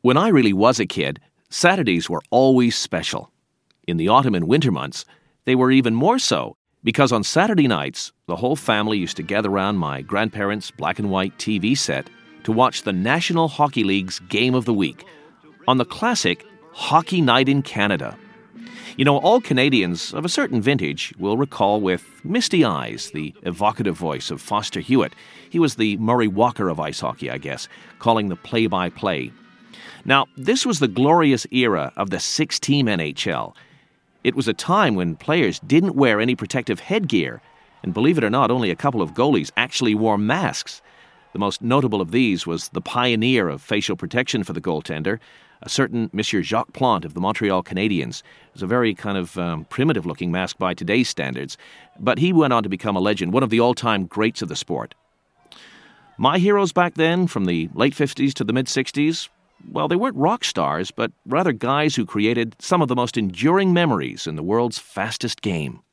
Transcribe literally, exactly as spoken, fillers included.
When I really was a kid, Saturdays were always special. In the autumn and winter months, they were even more so, because on Saturday nights, the whole family used to gather around my grandparents' black and white T V set to watch the National Hockey League's Game of the Week on the classic Hockey Night in Canada. You know, all Canadians of a certain vintage will recall with misty eyes the evocative voice of Foster Hewitt. He was the Murray Walker of ice hockey, I guess, calling the play-by-play. Now, this was the glorious era of the six-team N H L. It was a time when players didn't wear any protective headgear, and believe it or not, only a couple of goalies actually wore masks. The most notable of these was the pioneer of facial protection for the goaltender, a certain Monsieur Jacques Plante of the Montreal Canadiens. It was a very kind of um, primitive-looking mask by today's standards, but he went on to become a legend, one of the all-time greats of the sport. My heroes back then, from the late fifties to the mid-sixties, well, they weren't rock stars, but rather guys who created some of the most enduring memories in the world's fastest game.